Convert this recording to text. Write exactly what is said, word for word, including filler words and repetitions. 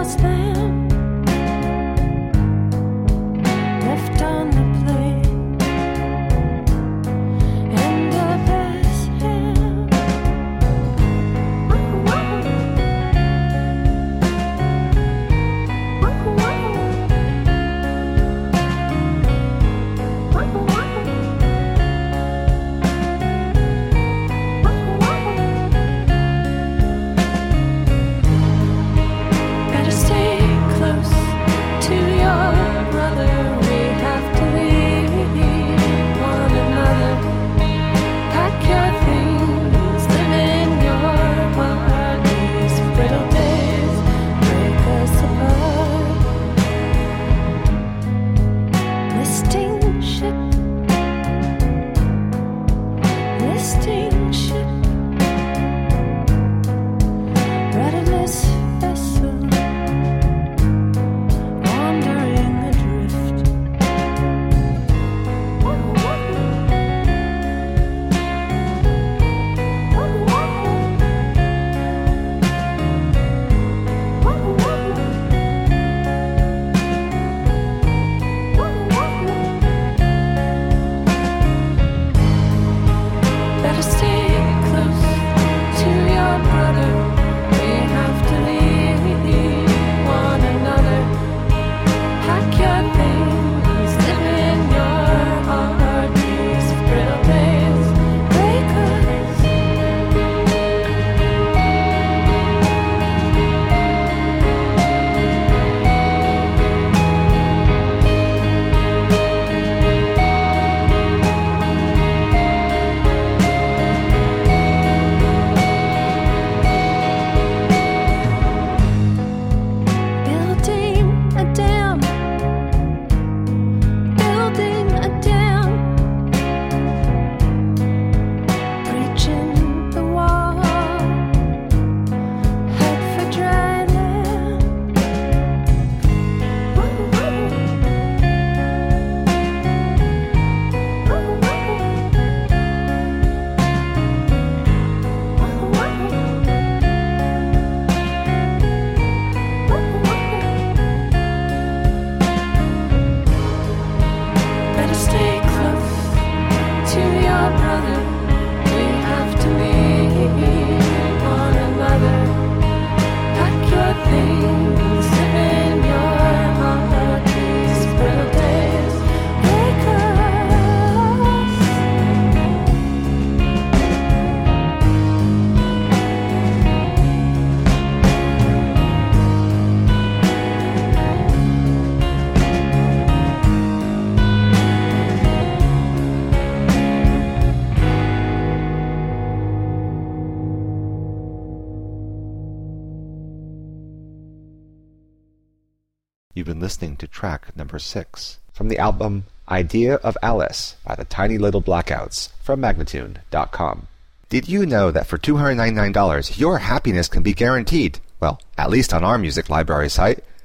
You've been listening to track number six from the album Idea of Alice by the Tiny Little Blackouts from Magnatune dot com. Did you know that for two hundred ninety-nine dollars your happiness can be guaranteed? Well, at least on our music library site.